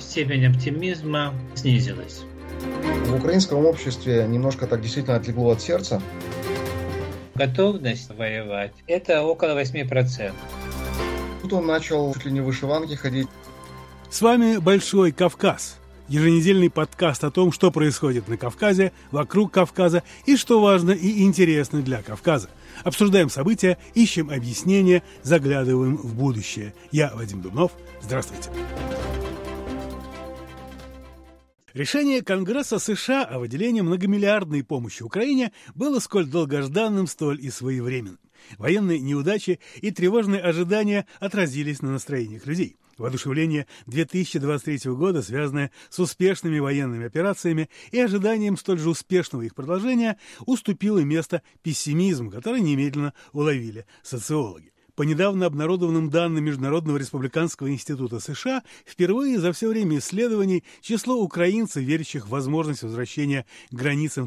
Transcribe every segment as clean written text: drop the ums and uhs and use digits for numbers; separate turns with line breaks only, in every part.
степень оптимизма снизилась.
В украинском обществе немножко так действительно отлегло от сердца.
Готовность воевать – это около 8%.
Тут он начал чуть ли не в вышиванке ходить.
С вами «Большой Кавказ». Еженедельный подкаст о том, что происходит на Кавказе, вокруг Кавказа и что важно и интересно для Кавказа. Обсуждаем события, ищем объяснения, заглядываем в будущее. Я Вадим Дубнов. Здравствуйте. Решение Конгресса США о выделении многомиллиардной помощи Украине было сколь долгожданным, столь и своевременным. Военные неудачи и тревожные ожидания отразились на настроениях людей. Воодушевление 2023 года, связанное с успешными военными операциями и ожиданием столь же успешного их продолжения, уступило место пессимизму, который немедленно уловили социологи. По недавно обнародованным данным Международного республиканского института США, впервые за все время исследований число украинцев, верящих в возможность возвращения к границам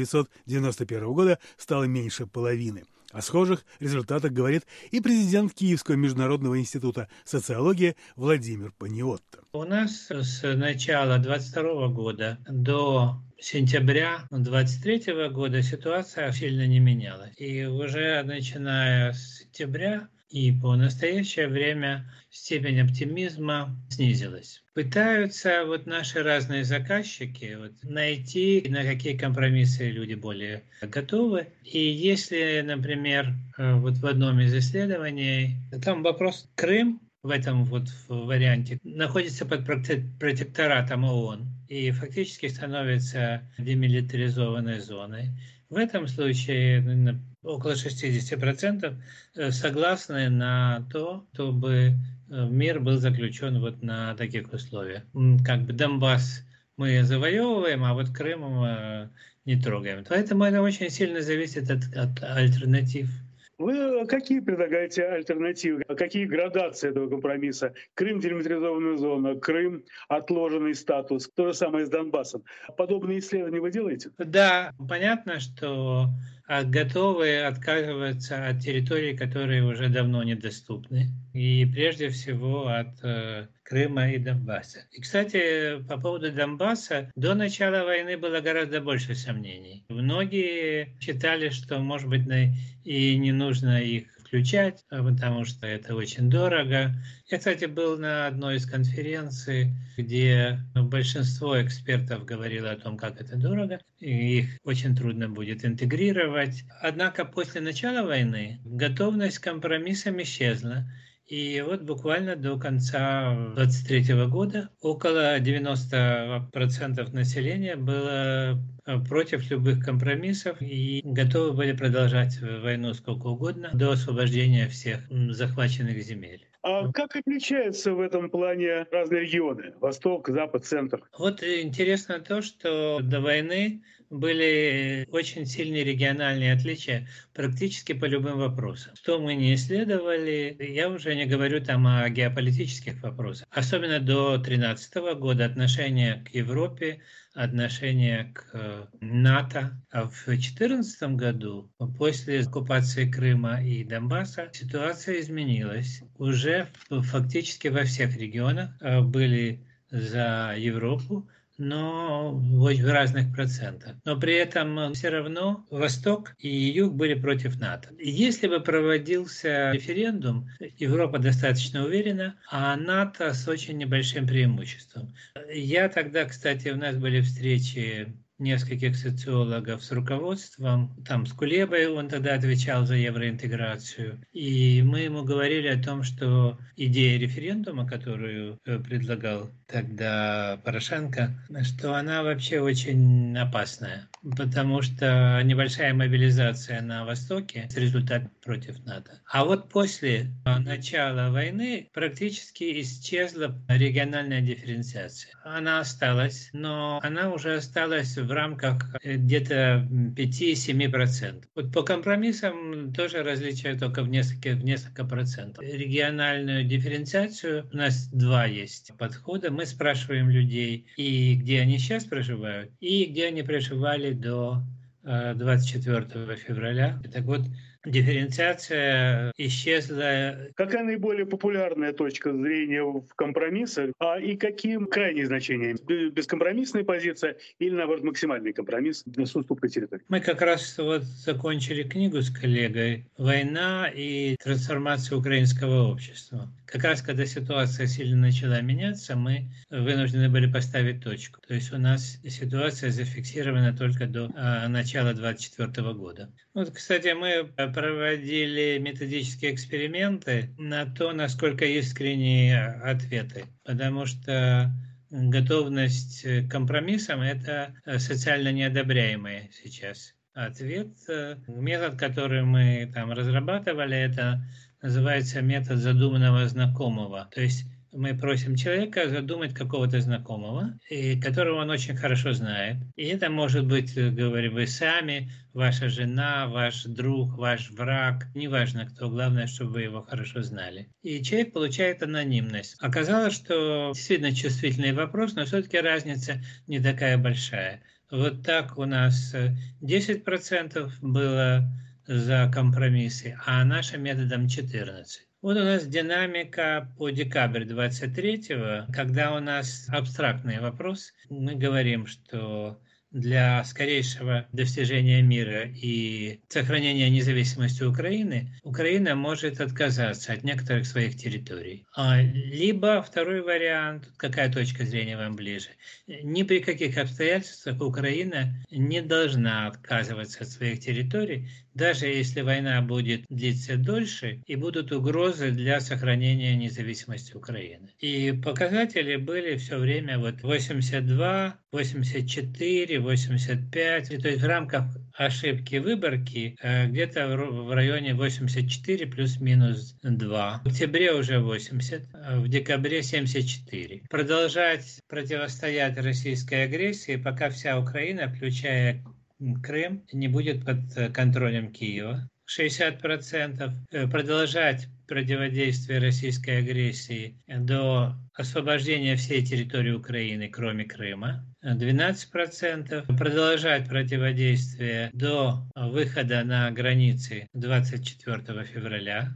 1991 года, стало меньше половины. О схожих результатах говорит и президент Киевского международного института социологии Владимир Паниотто.
У нас с начала 2022 года до сентября 2023 года ситуация сильно не менялась. И уже начиная с сентября и по настоящее время степень оптимизма снизилась. Пытаются наши разные заказчики найти, на какие компромиссы люди более готовы. И если, например, в одном из исследований, там вопрос Крым в этом варианте находится под протекторатом ООН и фактически становится демилитаризованной зоной. В этом случае около 60% согласны на то, чтобы мир был заключен на таких условиях. Как бы Донбасс мы завоевываем, а Крым мы не трогаем. Поэтому это очень сильно зависит от альтернатив.
Вы какие предлагаете альтернативы? Какие градации этого компромисса? Крым — демилитаризованная зона, Крым — отложенный статус. То же самое с Донбассом. Подобные исследования вы делаете?
Да, понятно, что готовы отказываться от территорий, которые уже давно недоступны. И прежде всего от Крыма и Донбасса. И, кстати, по поводу Донбасса, до начала войны было гораздо больше сомнений. Многие считали, что, может быть, и не нужно их включать, потому что это очень дорого. Я, кстати, был на одной из конференций, где большинство экспертов говорило о том, как это дорого, и их очень трудно будет интегрировать. Однако после начала войны готовность к компромиссам исчезла. И буквально до конца 2023 года около 90% населения было против любых компромиссов и готовы были продолжать войну сколько угодно до освобождения всех захваченных земель.
А как отличаются в этом плане разные регионы? Восток, Запад, Центр?
Интересно то, что до войны были очень сильные региональные отличия практически по любым вопросам. Что мы не исследовали, я уже не говорю там о геополитических вопросах. Особенно до 2013 года отношение к Европе, отношение к НАТО. А в 2014 году, после оккупации Крыма и Донбасса, ситуация изменилась. Уже фактически во всех регионах были за Европу, но в разных процентах. Но при этом все равно Восток и Юг были против НАТО. Если бы проводился референдум, Европа достаточно уверена, а НАТО с очень небольшим преимуществом. Я тогда, кстати, у нас были встречи нескольких социологов с руководством, там с Кулебой, он тогда отвечал за евроинтеграцию, и мы ему говорили о том, что идея референдума, которую предлагал тогда Порошенко, что она вообще очень опасная, потому что небольшая мобилизация на Востоке – результат против НАТО. А после начала войны практически исчезла региональная дифференциация. Она осталась, но она уже осталась в рамках где-то 5-7%. По компромиссам тоже различия только в несколько процентов. Региональную дифференциацию у нас два есть подхода. Мы спрашиваем людей, и где они сейчас проживают, и где они проживали до 24 февраля. Так дифференциация исчезла.
Какая наиболее популярная точка зрения в компромиссах, и каким крайние значения? Бескомпромиссная позиция или, наоборот, максимальный компромисс с уступкой территории?
Мы как раз вот закончили книгу с коллегой «Война и трансформация украинского общества». Как раз когда ситуация сильно начала меняться, мы вынуждены были поставить точку. То есть у нас ситуация зафиксирована только до начала 2024 года. Вот, кстати, мы проводили методические эксперименты на то, насколько искренние ответы. Потому что готовность к компромиссам – это социально неодобряемый сейчас ответ. Метод, который мы там разрабатывали, это называется метод задуманного знакомого. То есть мы просим человека задумать какого-то знакомого, которого он очень хорошо знает. И это может быть, говорим, вы сами, ваша жена, ваш друг, ваш враг. Неважно кто, главное, чтобы вы его хорошо знали. И человек получает анонимность. Оказалось, что действительно чувствительный вопрос, но все-таки разница не такая большая. Вот так у нас 10% было за компромиссы, а нашим методом 14%. Вот у нас динамика по декабрь 23-го, когда у нас абстрактный вопрос. Мы говорим, что для скорейшего достижения мира и сохранения независимости Украины, Украина может отказаться от некоторых своих территорий. Либо второй вариант, какая точка зрения вам ближе, ни при каких обстоятельствах Украина не должна отказываться от своих территорий, даже если война будет длиться дольше и будут угрозы для сохранения независимости Украины. И показатели были все время 82, 84, 85, то есть в рамках ошибки выборки где-то в районе 84 плюс-минус 2. В октябре уже 80, в декабре 74. Продолжать противостоять российской агрессии, пока вся Украина, включая Крым, не будет под контролем Киева. 60%. Продолжать противодействие российской агрессии до освобождения всей территории Украины, кроме Крыма. 12%. Продолжать противодействие до выхода на границы 24 февраля.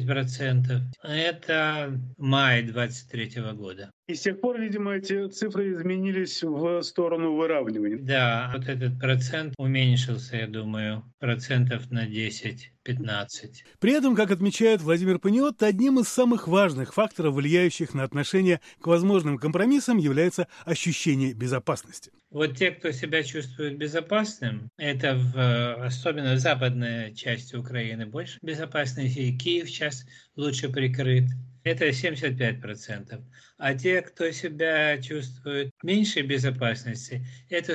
9%. Это май 2023 года.
И с тех пор, видимо, эти цифры изменились в сторону выравнивания.
Да, вот этот процент уменьшился, я думаю, процентов на 10-15.
При этом, как отмечает Владимир Паниотто, одним из самых важных факторов, влияющих на отношение к возможным компромиссам, является ощущение безопасности.
Вот те, кто себя чувствует безопасным, это особенно в западной части Украины больше безопасности, и Киев сейчас лучше прикрыт. Это 75%. А те, кто себя чувствует меньшей безопасности, это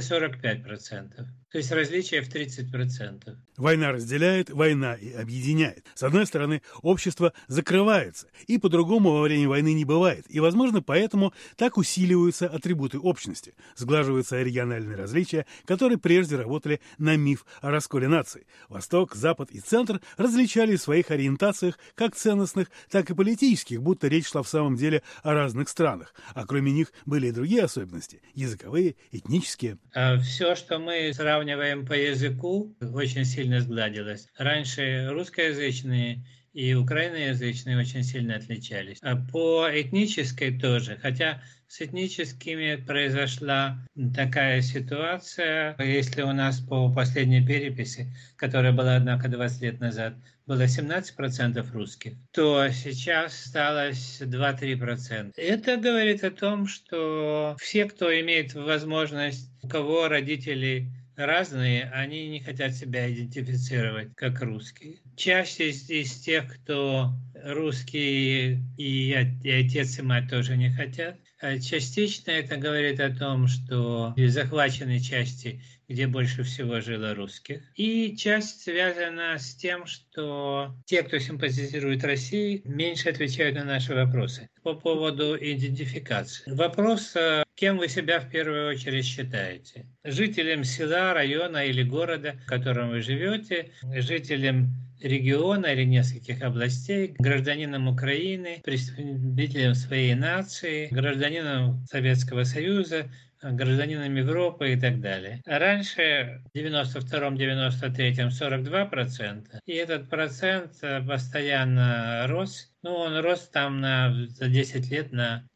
45%. То есть различие в 30%.
Война разделяет, война и объединяет. С одной стороны, общество закрывается, и по-другому во время войны не бывает. И, возможно, поэтому так усиливаются атрибуты общности, сглаживаются региональные различия, которые прежде работали на миф о расколе нации. Восток, Запад и Центр различали в своих ориентациях как ценностных, так и политических, будто речь шла в самом деле о разных странах. А кроме них были и другие особенности – языковые, этнические.
Все, что мы сравниваем по языку, очень сильно сгладилось. Раньше русскоязычные и украиноязычные очень сильно отличались. А по этнической тоже, хотя с этническими произошла такая ситуация, если у нас по последней переписи, которая была, однако, 20 лет назад, было 17% русских, то сейчас осталось 2-3%. Это говорит о том, что все, кто имеет возможность, у кого родители разные, они не хотят себя идентифицировать как русские. Часть из тех, кто русские, и отец, и мать тоже не хотят. Частично это говорит о том, что захвачены части, где больше всего жило русских. И часть связана с тем, что те, кто симпатизирует России, меньше отвечают на наши вопросы по поводу идентификации. Вопрос, кем вы себя в первую очередь считаете? Жителем села, района или города, в котором вы живете, жителем региона или нескольких областей, гражданином Украины, представителем своей нации, гражданином Советского Союза, гражданином Европы и так далее. А раньше, в 92-м, 93-м 42%, и этот процент постоянно рос. Ну, он рос там за 10 лет на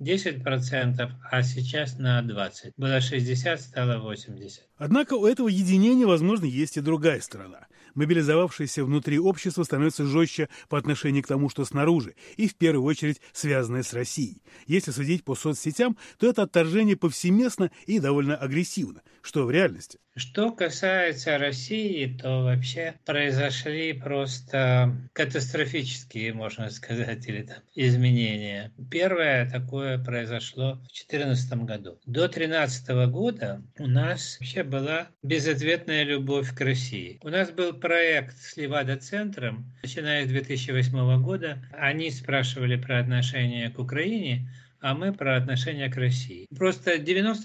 10%, а сейчас на 20%. Было 60, стало 80%.
Однако у этого единения, возможно, есть и другая сторона. Мобилизовавшееся внутри общества становится жестче по отношению к тому, что снаружи, и в первую очередь связанное с Россией. Если судить по соцсетям, то это отторжение повсеместно и довольно агрессивно, что в реальности.
Что касается России, то вообще произошли просто катастрофические, можно сказать, или там изменения. Первое такое произошло в 2014 году. До 2013 года у нас вообще была безответная любовь к России. У нас был проект с Левада-центром, начиная с 2008 года. Они спрашивали про отношение к Украине, а мы про отношение к России. Просто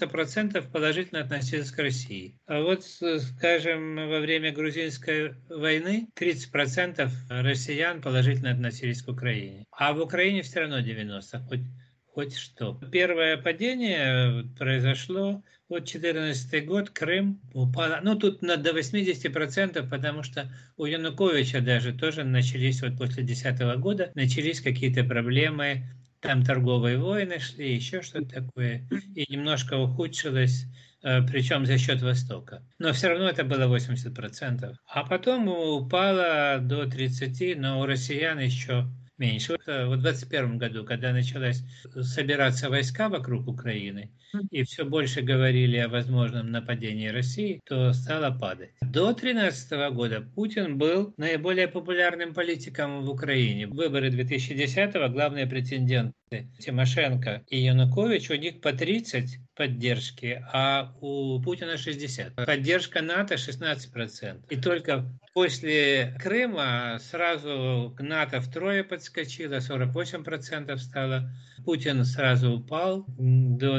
90% положительно относились к России. А вот, скажем, во время грузинской войны 30% россиян положительно относились к Украине. А в Украине все равно 90%, хоть что. Первое падение произошло, вот 2014 год, Крым упал, ну тут до 80%, потому что у Януковича даже тоже начались, вот после 2010 года, начались какие-то проблемы. Там торговые войны шли, еще что-то такое, и немножко ухудшилось, причем за счет Востока. Но все равно это было 80%. А потом упало до 30%, но у россиян еще меньше. Вот в 2021 году, когда началось собираться войска вокруг Украины, и все больше говорили о возможном нападении России, то стало падать. До 2013 года Путин был наиболее популярным политиком в Украине. Выборы 2010-го, главные претенденты Тимошенко и Янукович, у них по 30 поддержки, а у Путина 60. Поддержка НАТО 16%. И только после Крыма сразу НАТО втрое подскочило, 48% стало. Путин сразу упал до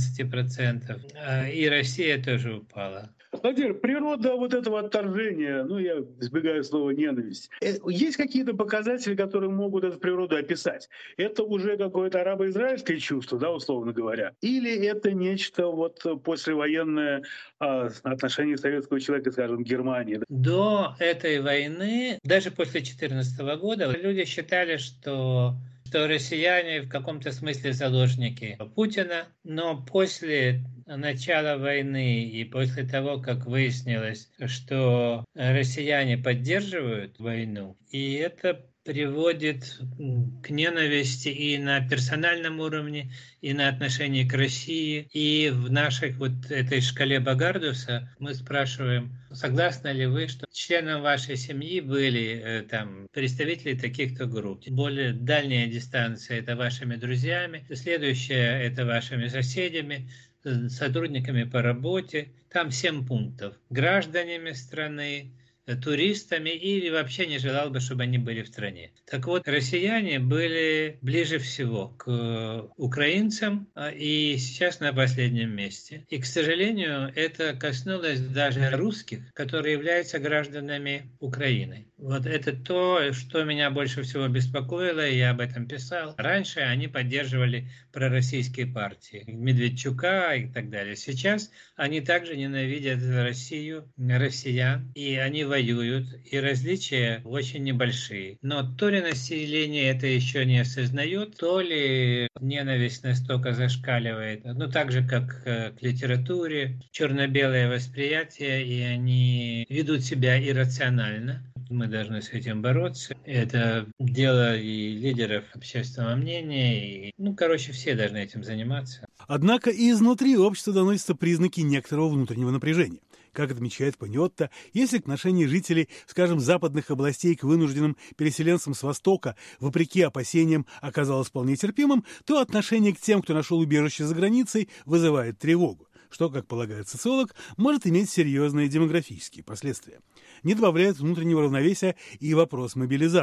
13%, и Россия тоже упала.
Владимир, природа вот этого отторжения, я избегаю слова ненависть. Есть какие-то показатели, которые могут эту природу описать? Это уже какое-то арабо-израильское чувство, да, условно говоря? Или это нечто вот послевоенное отношение советского человека, скажем, к Германии?
До этой войны, даже после 2014 года, люди считали, что россияне в каком-то смысле заложники Путина, но после начала войны и после того, как выяснилось, что россияне поддерживают войну, и это приводит к ненависти и на персональном уровне, и на отношении к России. И в нашей вот этой шкале Багардуса мы спрашиваем, согласны ли вы, что членом вашей семьи были представители таких-то групп. Более дальняя дистанция – это вашими друзьями, следующая – это вашими соседями, сотрудниками по работе. Там 7 пунктов. Гражданами страны, туристами, или вообще не желал бы, чтобы они были в стране. Так вот, россияне были ближе всего к украинцам и сейчас на последнем месте. И, к сожалению, это коснулось даже русских, которые являются гражданами Украины. Вот это то, что меня больше всего беспокоило, и я об этом писал. Раньше они поддерживали пророссийские партии, Медведчука и так далее. Сейчас они также ненавидят Россию, россиян, и они воюют, и различия очень небольшие. Но то ли население это еще не осознает, то ли ненависть настолько зашкаливает, так же, как к литературе, черно-белое восприятие, и они ведут себя иррационально. Мы должны с этим бороться. Это дело и лидеров общественного мнения, и, все должны этим заниматься.
Однако и изнутри общества доносятся признаки некоторого внутреннего напряжения. Как отмечает Паньотта, если к отношению жителей, скажем, западных областей к вынужденным переселенцам с Востока, вопреки опасениям, оказалось вполне терпимым, то отношение к тем, кто нашел убежище за границей, вызывает тревогу, что, как полагает социолог, может иметь серьезные демографические последствия. Не добавляет внутреннего равновесия и вопрос мобилизации.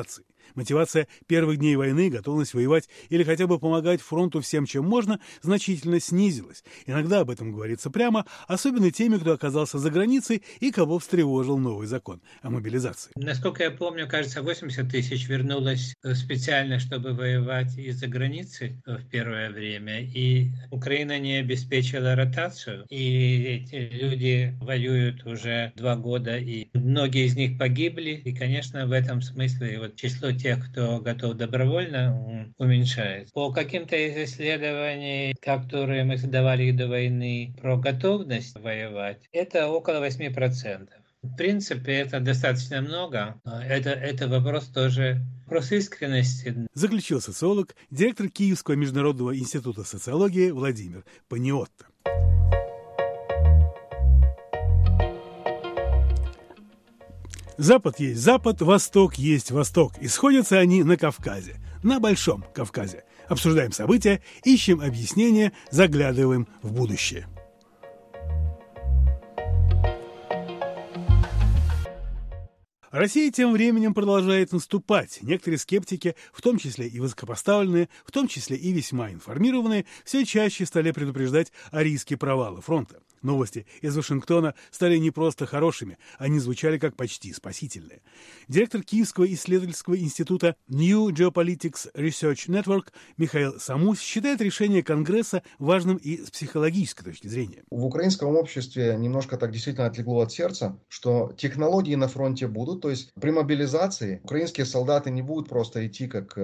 Мотивация первых дней войны, готовность воевать или хотя бы помогать фронту всем, чем можно, значительно снизилась. Иногда об этом говорится прямо, особенно теми, кто оказался за границей и кого встревожил новый закон о мобилизации.
Насколько я помню, кажется, 80 тысяч вернулось специально, чтобы воевать из-за границы в первое время. И Украина не обеспечила ротацию. И эти люди воюют уже 2 года, и многие из них погибли. И, конечно, в этом смысле вот число тех, кто готов добровольно, уменьшается. По каким-то из исследований, которые мы задавали до войны, про готовность воевать, это около 8%. В принципе, это достаточно много. Это вопрос тоже искренности.
Заключил социолог, директор Киевского международного института социологии Владимир Паниотто. Запад есть Запад, Восток есть Восток. И сходятся они на Кавказе, на Большом Кавказе. Обсуждаем события, ищем объяснения, заглядываем в будущее. Россия тем временем продолжает наступать. Некоторые скептики, в том числе и высокопоставленные, в том числе и весьма информированные, все чаще стали предупреждать о риске провала фронта. Новости из Вашингтона стали не просто хорошими, они звучали как почти спасительные. Директор Киевского исследовательского института New Geopolitics Research Network Михаил Самусь считает решение Конгресса важным и с психологической точки зрения.
В украинском обществе немножко так действительно отлегло от сердца, что технологии на фронте будут, то есть при мобилизации украинские солдаты не будут просто идти как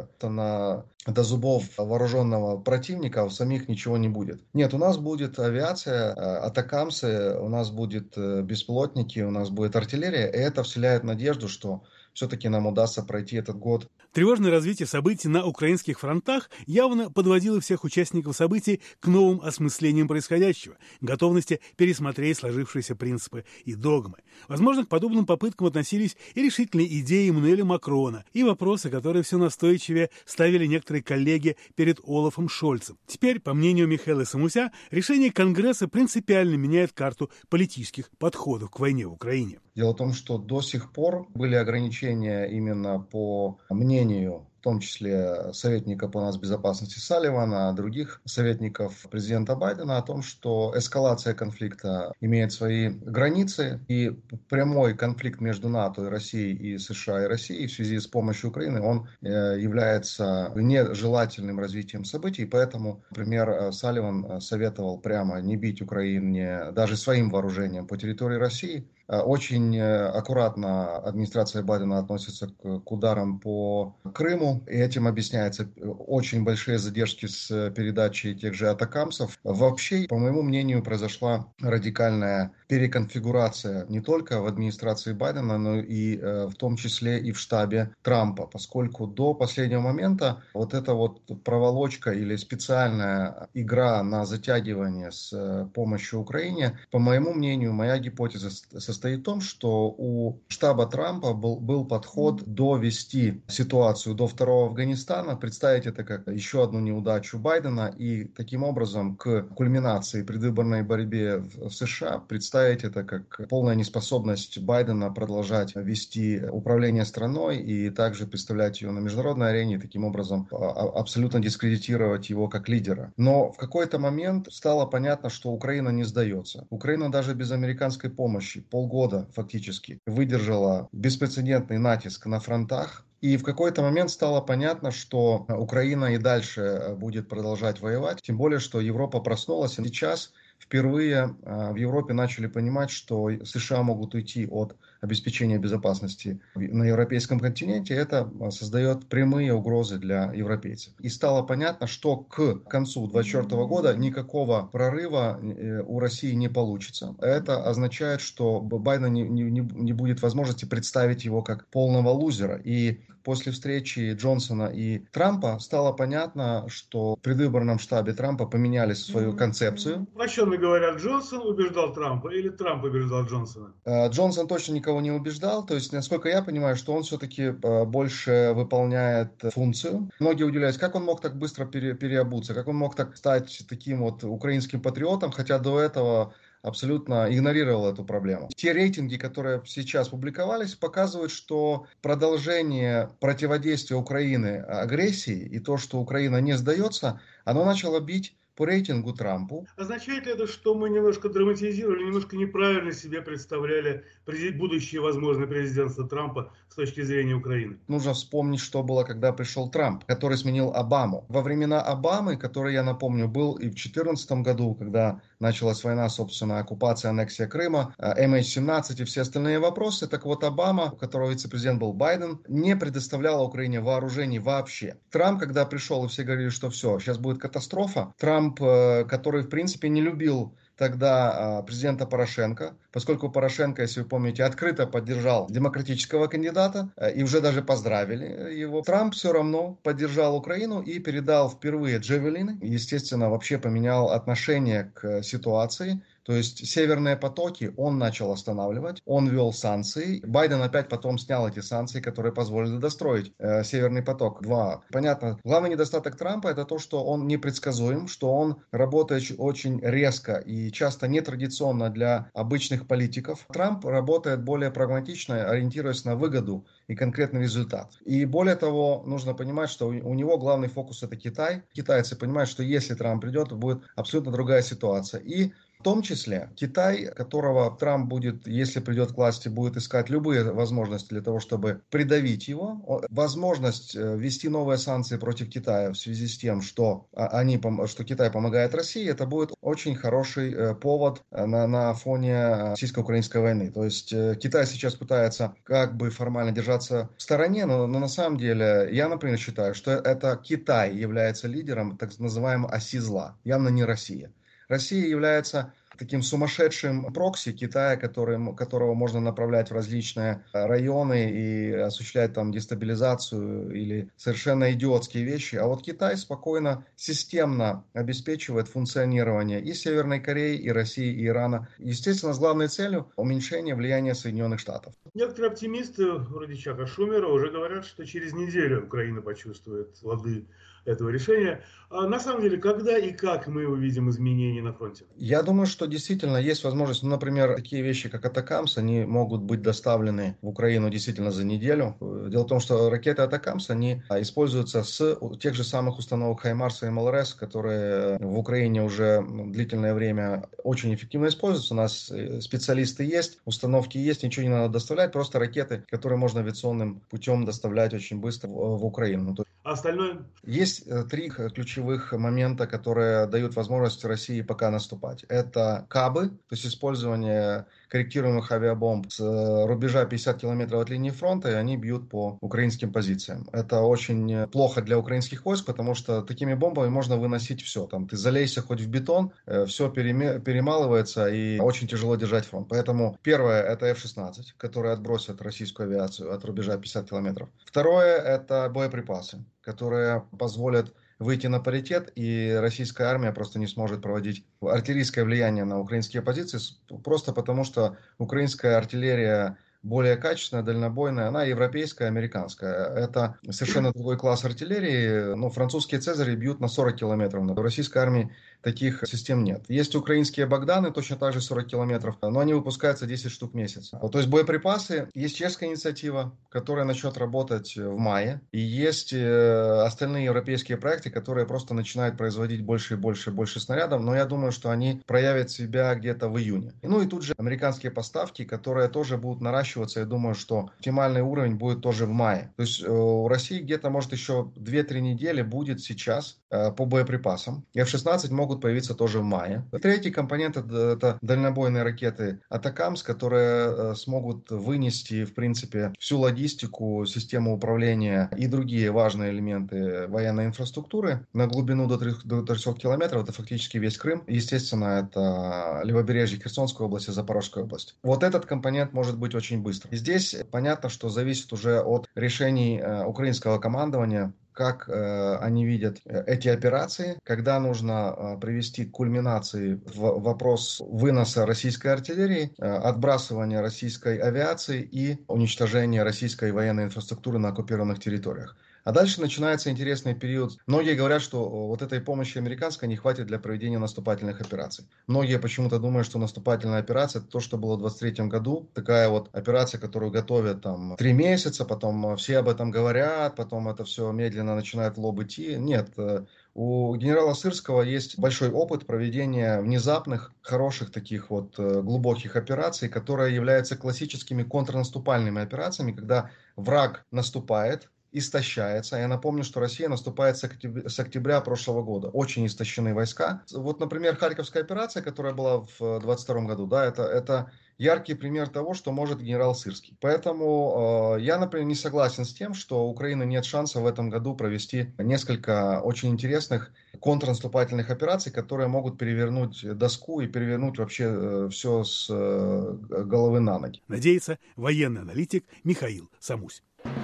до зубов вооруженного противника, а у самих ничего не будет. Нет, у нас будет авиация, атакамсы, у нас будет беспилотники, у нас будет артиллерия, и это вселяет надежду, что все-таки нам удастся пройти этот год.
Тревожное развитие событий на украинских фронтах явно подводило всех участников событий к новым осмыслениям происходящего, готовности пересмотреть сложившиеся принципы и догмы. Возможно, к подобным попыткам относились и решительные идеи Эммануэля Макрона, и вопросы, которые все настойчивее ставили некоторые коллеги перед Олафом Шольцем. Теперь, по мнению Михаила Самуся, решение Конгресса принципиально меняет карту политических подходов к войне в Украине.
Дело в том, что до сих пор были ограничения именно по мнению, в том числе советника по нацбезопасности Салливана, других советников президента Байдена, о том, что эскалация конфликта имеет свои границы, и прямой конфликт между НАТО и Россией, и США и Россией в связи с помощью Украины, он является нежелательным развитием событий, поэтому, например, Салливан советовал прямо не бить Украине даже своим вооружением по территории России. Очень аккуратно администрация Байдена относится к ударам по Крыму, и этим объясняются очень большие задержки с передачей тех же атакамсов. Вообще, по моему мнению, произошла радикальная переконфигурация не только в администрации Байдена, но и в том числе и в штабе Трампа, поскольку до последнего момента вот эта вот проволочка или специальная игра на затягивание с помощью Украине, по моему мнению, моя гипотеза состоит в том, что у штаба Трампа был подход довести ситуацию до второго Афганистана, представить это как еще одну неудачу Байдена и таким образом к кульминации предвыборной борьбе в США представить это как полная неспособность Байдена продолжать вести управление страной и также представлять ее на международной арене, и таким образом абсолютно дискредитировать его как лидера. Но в какой-то момент стало понятно, что Украина не сдается. Украина даже без американской помощи полгода фактически выдержала беспрецедентный натиск на фронтах. И в какой-то момент стало понятно, что Украина и дальше будет продолжать воевать. Тем более, что Европа проснулась. И сейчас впервые в Европе начали понимать, что США могут уйти от обеспечения безопасности на европейском континенте. Это создает прямые угрозы для европейцев. И стало понятно, что к концу 2024 года никакого прорыва у России не получится. Это означает, что Байден не будет возможности представить его как полного лузера. И после встречи Джонсона и Трампа стало понятно, что в предвыборном штабе Трампа поменяли свою концепцию.
Упрощенно говоря, Джонсон убеждал Трампа или Трамп убеждал Джонсона?
Джонсон точно никого не убеждал. То есть, насколько я понимаю, что он все-таки больше выполняет функцию. Многие удивляются, как он мог так быстро переобуться, как он мог так стать таким вот украинским патриотом, хотя до этого абсолютно игнорировал эту проблему. Те рейтинги, которые сейчас публиковались, показывают, что продолжение противодействия Украины агрессии и то, что Украина не сдается, оно начало бить по рейтингу Трампу.
Означает ли это, что мы немножко драматизировали, немножко неправильно себе представляли будущее возможное президентство Трампа с точки зрения Украины?
Нужно вспомнить, что было, когда пришел Трамп, который сменил Обаму. Во времена Обамы, который, я напомню, был и в 2014 году, когда началась война, собственно, оккупация, аннексия Крыма, MH17 и все остальные вопросы, так вот Обама, у которого вице-президент был Байден, не предоставляла Украине вооружений вообще. Трамп, когда пришел, и все говорили, что все, сейчас будет катастрофа, Трамп, который, в принципе, не любил тогда президента Порошенко, поскольку Порошенко, если вы помните, открыто поддержал демократического кандидата и уже даже поздравили его. Трамп все равно поддержал Украину и передал впервые джавелины. Естественно, вообще поменял отношение к ситуации. То есть северные потоки он начал останавливать, он ввел санкции. Байден опять потом снял эти санкции, которые позволили достроить Северный поток-2. Понятно, главный недостаток Трампа это то, что он непредсказуем, что он работает очень резко и часто нетрадиционно для обычных политиков. Трамп работает более прагматично, ориентируясь на выгоду и конкретный результат. И более того, нужно понимать, что у него главный фокус это Китай. Китайцы понимают, что если Трамп придет, то будет абсолютно другая ситуация. И в том числе Китай, которого Трамп будет, если придет к власти, будет искать любые возможности для того, чтобы придавить его. Возможность ввести новые санкции против Китая в связи с тем, что Китай помогает России, это будет очень хороший повод на фоне российско-украинской войны. То есть Китай сейчас пытается как бы формально держаться в стороне, но на самом деле я, например, считаю, что это Китай является лидером так называемой оси зла, явно не Россия. Россия является таким сумасшедшим прокси Китая, которого можно направлять в различные районы и осуществлять там дестабилизацию или совершенно идиотские вещи. А вот Китай спокойно, системно обеспечивает функционирование и Северной Кореи, и России, и Ирана. Естественно, с главной целью уменьшение влияния Соединенных Штатов.
Некоторые оптимисты, вроде Чака Шумера, уже говорят, что через неделю Украина почувствует плоды этого решения. А на самом деле, когда и как мы увидим изменения на фронте?
Я думаю, что действительно есть возможность, например, такие вещи, как Атакамс, они могут быть доставлены в Украину действительно за неделю. Дело в том, что ракеты Атакамс, они используются с тех же самых установок Хаймарс и МЛРС, которые в Украине уже длительное время очень эффективно используются. У нас специалисты есть, установки есть, ничего не надо доставлять, просто ракеты, которые можно авиационным путем доставлять очень быстро в Украину.
А остальное?
Есть три ключевых момента, которые дают возможность России пока наступать. Это КАБы, то есть использование корректируемых авиабомб с рубежа 50 километров от линии фронта, и они бьют по украинским позициям. Это очень плохо для украинских войск, потому что такими бомбами можно выносить все. Там ты залейся хоть в бетон, все перемалывается, и очень тяжело держать фронт. Поэтому первое — это F-16, которые отбросят российскую авиацию от рубежа 50 километров. Второе — это боеприпасы, которые позволят выйти на паритет, и российская армия просто не сможет проводить артиллерийское влияние на украинские позиции, просто потому что украинская артиллерия более качественная, дальнобойная, она европейская, американская. Это совершенно другой класс артиллерии. Но французские «Цезари» бьют на 40 километров. В российской армии таких систем нет. Есть украинские «Богданы», точно так же 40 километров, но они выпускаются 10 штук в месяц. То есть боеприпасы. Есть чешская инициатива, которая начнет работать в мае. И есть остальные европейские проекты, которые просто начинают производить больше и больше и больше снарядов. Но я думаю, что они проявят себя где-то в июне. Ну и тут же американские поставки, которые тоже будут наращиваться. Я думаю, что оптимальный уровень будет тоже в мае. То есть у России где-то, может, еще 2-3 недели будет сейчас по боеприпасам. F-16 могут появиться тоже в мае. Третий компонент — это дальнобойные ракеты Атакамс, которые смогут вынести, в принципе, всю логистику, систему управления и другие важные элементы военной инфраструктуры на глубину до 300 километров. Это фактически весь Крым. Естественно, это левобережье Херсонской области, Запорожской области. Вот этот компонент может быть очень быстро. И здесь понятно, что зависит уже от решений украинского командования, как они видят эти операции, когда нужно привести к кульминации вопрос выноса российской артиллерии, отбрасывания российской авиации и уничтожения российской военной инфраструктуры на оккупированных территориях. А дальше начинается интересный период. Многие говорят, что вот этой помощи американской не хватит для проведения наступательных операций. Многие почему-то думают, что наступательная операция — это то, что было в 23 году. Такая вот операция, которую готовят там 3 месяца, потом все об этом говорят, потом это все медленно начинает в лоб идти. Нет, у генерала Сырского есть большой опыт проведения внезапных, хороших таких вот глубоких операций, которые являются классическими контрнаступальными операциями, когда враг наступает, истощается. Я напомню, что Россия наступает с октября прошлого года. Очень истощены войска. Вот, например, Харьковская операция, которая была в 22 году, да, это яркий пример того, что может генерал Сырский. Поэтому я, например, не согласен с тем, что у Украины нет шанса в этом году провести несколько очень интересных контрнаступательных операций, которые могут перевернуть доску и перевернуть вообще все с головы на ноги.
Надеется военный аналитик Михаил Самусь.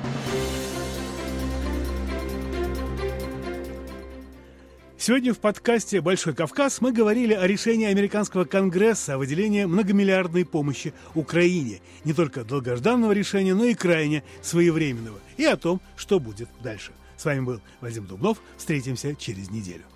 Сегодня в подкасте «Большой Кавказ» мы говорили о решении американского Конгресса о выделении многомиллиардной помощи Украине. Не только долгожданного решения, но и крайне своевременного. И о том, что будет дальше. С вами был Вадим Дубнов. Встретимся через неделю.